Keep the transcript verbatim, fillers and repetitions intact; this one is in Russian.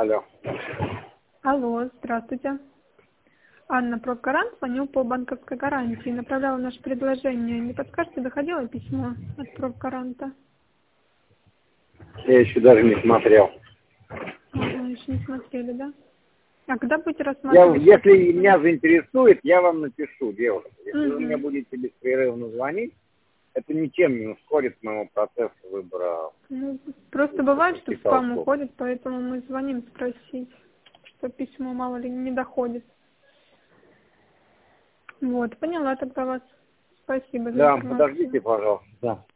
Алло. Алло, здравствуйте. Анна, профгарант, звонил по банковской гарантии. Направляла наше предложение. Не подскажете, доходило письмо от профгаранта? Я еще даже не смотрел. Ага, еще не смотрели, да? А когда будете Я, рассматривать? если меня заинтересует, я вам напишу, девушка. Если Угу. вы мне будете беспрерывно звонить, это ничем не ускорит моего процесса выбора. Ну, просто бывает, что в Капитал. спам уходит, поэтому мы звоним спросить, что письмо, мало ли, не доходит. Вот, поняла тогда вас. Спасибо за Да, информацию. подождите, пожалуйста. Да.